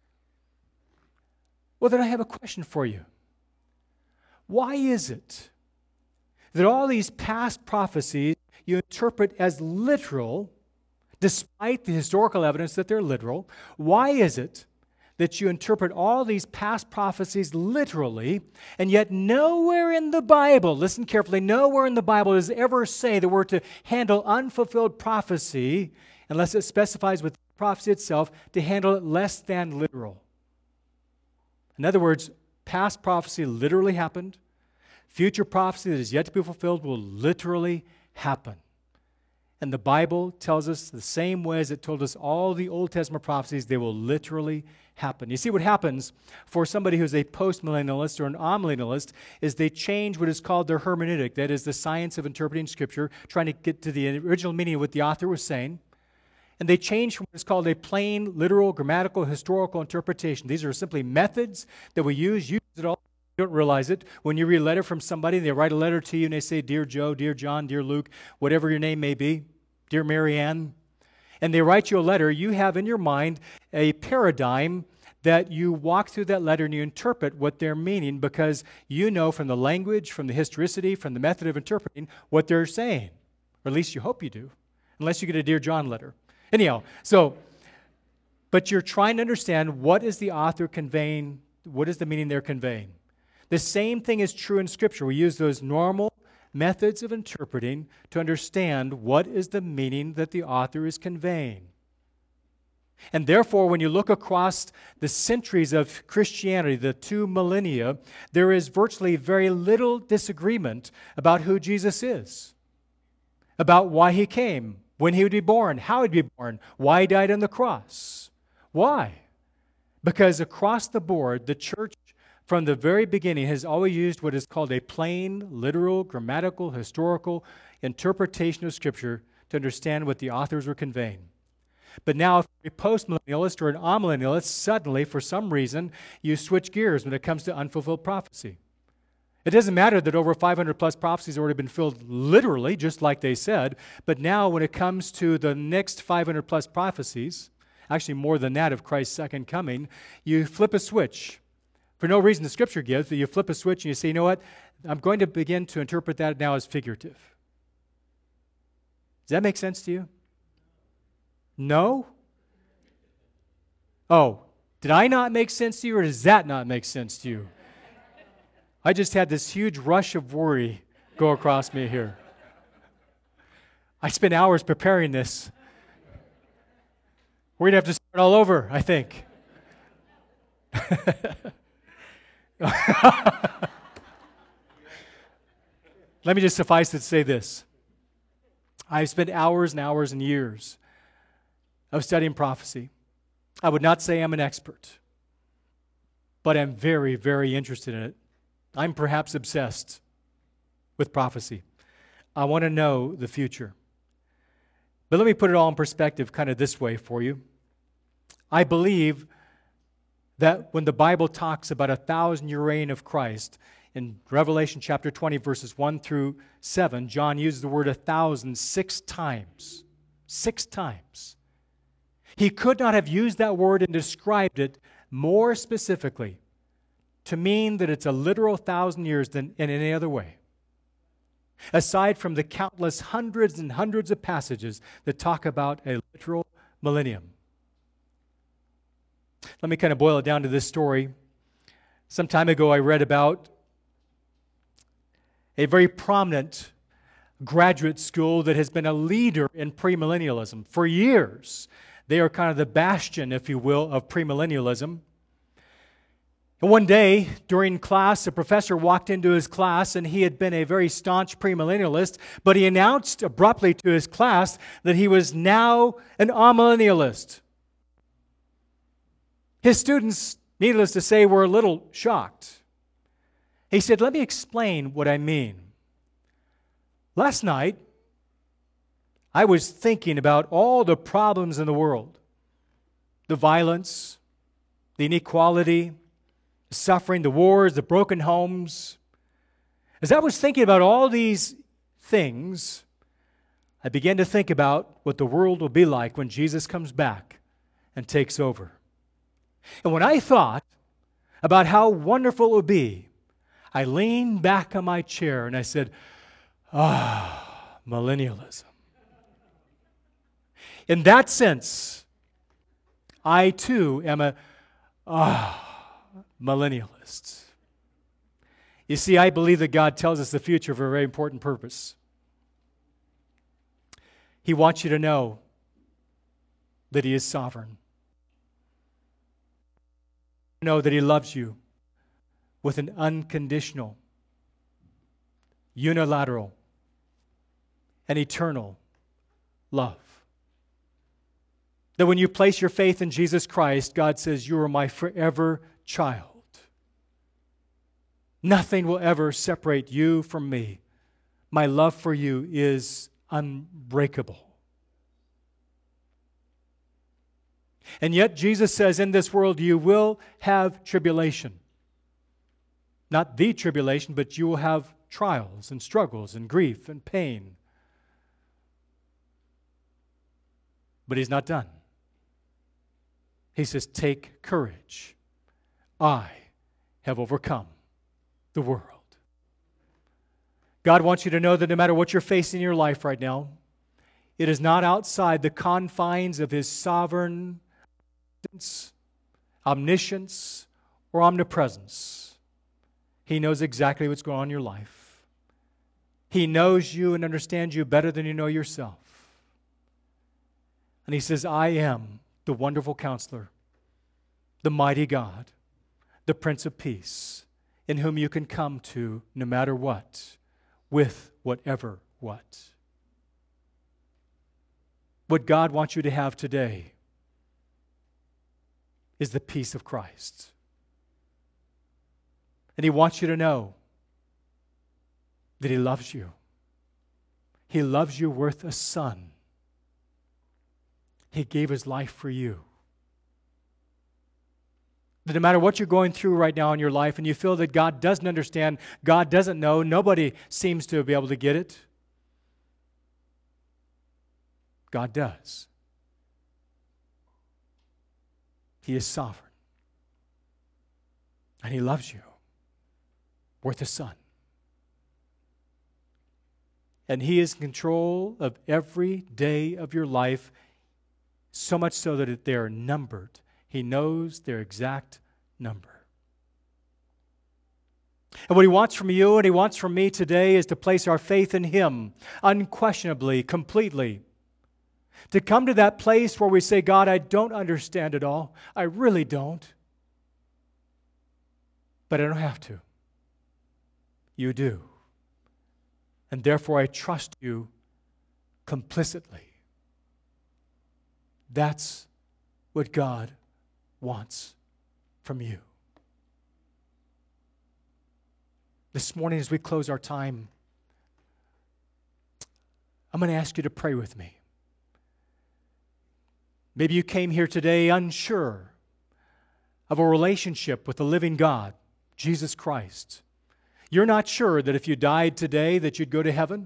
Well, then I have a question for you. Why is it that all these past prophecies you interpret as literal, despite the historical evidence that they're literal? Why is it that you interpret all these past prophecies literally, and yet nowhere in the Bible, listen carefully, nowhere in the Bible does it ever say that we're to handle unfulfilled prophecy, unless it specifies with prophecy itself, to handle it less than literal? In other words, past prophecy literally happened. future prophecy that is yet to be fulfilled will literally happen. And the Bible tells us the same way as it told us all the Old Testament prophecies, they will literally happen. You see, what happens for somebody who's a post-millennialist or an amillennialist is they change what is called their hermeneutic, that is the science of interpreting Scripture, trying to get to the original meaning of what the author was saying. And they change from what is called a plain, literal, grammatical, historical interpretation. These are simply methods that we use. You use it all. You don't realize it. When you read a letter from somebody, they write a letter to you and they say, Dear Joe, Dear John, Dear Luke, whatever your name may be, Dear Mary Ann, and they write you a letter, you have in your mind a paradigm that you walk through that letter and you interpret what they're meaning because you know from the language, from the historicity, from the method of interpreting what they're saying. Or at least you hope you do, unless you get a Dear John letter. Anyhow, so, but you're trying to understand what is the author conveying, what is the meaning they're conveying. The same thing is true in Scripture. We use those normal methods of interpreting to understand what is the meaning that the author is conveying. And therefore, when you look across the centuries of Christianity, the two millennia, there is virtually very little disagreement about who Jesus is, about why he came, when he would be born, how he'd be born, why he died on the cross. Why? Because across the board, the church from the very beginning has always used what is called a plain, literal, grammatical, historical interpretation of Scripture to understand what the authors were conveying. But now, if you're a post-millennialist or an amillennialist, suddenly, for some reason, you switch gears when it comes to unfulfilled prophecy. It doesn't matter that over five hundred plus prophecies have already been filled literally, just like they said, but now when it comes to the next five hundred plus prophecies, actually more than that of Christ's second coming, you flip a switch. For no reason the Scripture gives, but you flip a switch and you say, you know what, I'm going to begin to interpret that now as figurative. Does that make sense to you? No? Oh, did I not make sense to you, or does that not make sense to you? I just had this huge rush of worry go across me here. I spent hours preparing this. We're going to have to start all over, I think. Let me just suffice it to say this. I've spent hours and hours and years of studying prophecy. I would not say I'm an expert, but I'm very, very interested in it. I'm perhaps obsessed with prophecy. I want to know the future. But let me put it all in perspective kind of this way for you. I believe that when the Bible talks about a thousand-year reign of Christ, in Revelation chapter twenty, verses one through seven, John uses the word a thousand six times. Six times. He could not have used that word and described it more specifically to mean that it's a literal thousand years than in any other way. Aside from the countless hundreds and hundreds of passages that talk about a literal millennium. Let me kind of boil it down to this story. Some time ago I read about a very prominent graduate school that has been a leader in premillennialism for years. They are kind of the bastion, if you will, of premillennialism. And one day, during class, a professor walked into his class, and he had been a very staunch premillennialist, but he announced abruptly to his class that he was now an amillennialist. His students, needless to say, were a little shocked. He said, "Let me explain what I mean. Last night, I was thinking about all the problems in the world, the violence, the inequality, the suffering, the wars, the broken homes. As I was thinking about all these things, I began to think about what the world will be like when Jesus comes back and takes over. And when I thought about how wonderful it would be, I leaned back on my chair and I said, ah, millennialism. In that sense, I too am a ah, millennialist. You see, I believe that God tells us the future for a very important purpose. He wants you to know that He is sovereign. Know that He loves you with an unconditional unilateral, and eternal love. That when you place your faith in Jesus Christ, God says, you are my forever child. Nothing will ever separate you from me. My love for you is unbreakable. And yet Jesus says, in this world you will have tribulation. Not the tribulation, but you will have trials and struggles and grief and pain. But He's not done. He says, take courage. I have overcome the world. God wants you to know that no matter what you're facing in your life right now, it is not outside the confines of His sovereign omniscience or omnipresence. He knows exactly what's going on in your life. He knows you and understands you better than you know yourself. And He says, I am the wonderful counselor, the mighty God, the Prince of Peace, in whom you can come to no matter what, with whatever what. What God wants you to have today is the peace of Christ. And He wants you to know that He loves you. He loves you worth a son. He gave His life for you. That no matter what you're going through right now in your life and you feel that God doesn't understand, God doesn't know, nobody seems to be able to get it, God does. He is sovereign. And He loves you worth a son. And He is in control of every day of your life, so much so that they are numbered. He knows their exact number. And what He wants from you and He wants from me today is to place our faith in Him unquestionably, completely. To come to that place where we say, God, I don't understand it all. I really don't. But I don't have to. You do. And therefore I trust you complicitly. That's what God wants from you. This morning as we close our time, I'm going to ask you to pray with me. Maybe you came here today unsure of a relationship with the living God, Jesus Christ. You're not sure that if you died today that you'd go to heaven.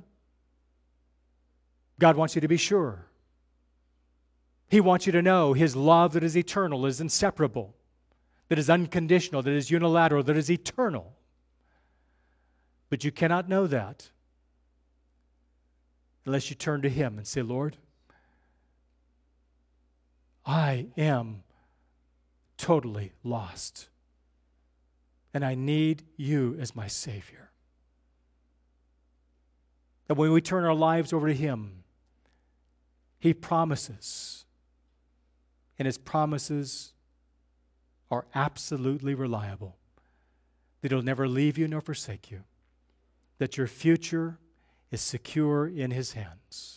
God wants you to be sure. He wants you to know His love that is eternal, is inseparable, that is unconditional, that is unilateral, that is eternal. But you cannot know that unless you turn to Him and say, Lord, I am totally lost, and I need You as my Savior. That when we turn our lives over to Him, He promises, and His promises are absolutely reliable, that He'll never leave you nor forsake you, that your future is secure in His hands,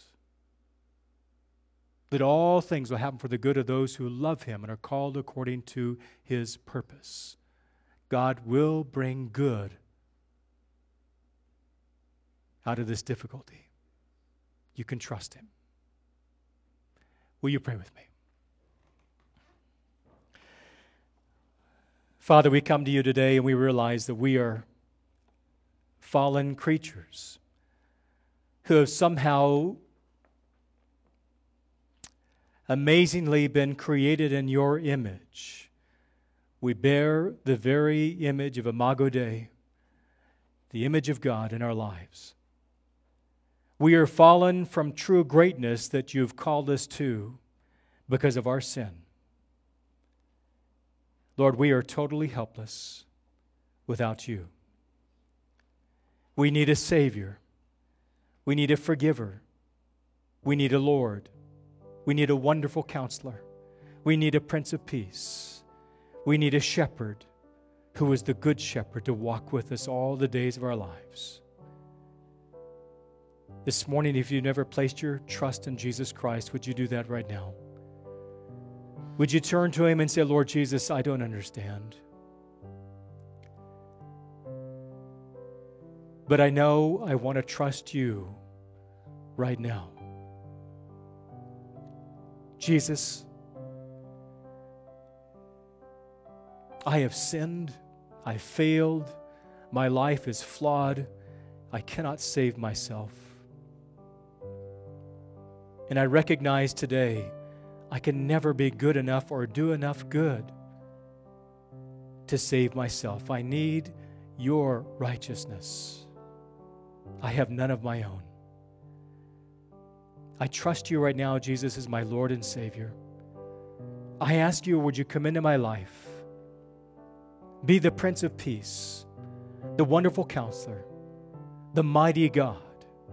that all things will happen for the good of those who love Him and are called according to His purpose. God will bring good out of this difficulty. You can trust Him. Will you pray with me? Father, we come to You today and we realize that we are fallen creatures who have somehow amazingly been created in Your image. We bear the very image of Imago Dei, the image of God in our lives. We are fallen from true greatness that You've called us to because of our sin. Lord, we are totally helpless without You. We need a Savior. We need a forgiver. We need a Lord. We need a wonderful counselor. We need a Prince of Peace. We need a shepherd who is the good shepherd to walk with us all the days of our lives. This morning, if you've never placed your trust in Jesus Christ, would you do that right now? Would you turn to Him and say, Lord Jesus, I don't understand, but I know I want to trust you right now. Jesus, I have sinned, I failed, my life is flawed, I cannot save myself. And I recognize today I can never be good enough or do enough good to save myself. I need your righteousness. I have none of my own. I trust you right now, Jesus, as my Lord and Savior. I ask you, would you come into my life? Be the Prince of Peace, the wonderful Counselor, the mighty God,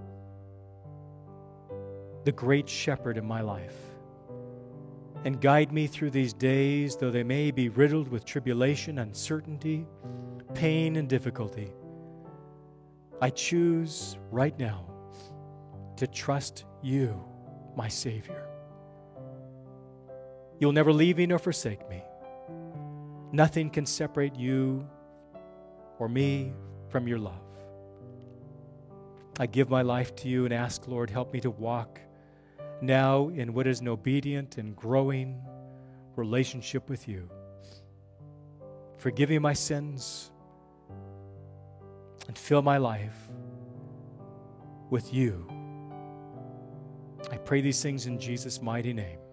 the great Shepherd in my life. And guide me through these days, though they may be riddled with tribulation, uncertainty, pain, and difficulty. I choose right now to trust you, my Savior. You'll never leave me nor forsake me. Nothing can separate you or me from your love. I give my life to you and ask, Lord, help me to walk now in what is an obedient and growing relationship with you. Forgive me my sins and fill my life with you. I pray these things in Jesus' mighty name.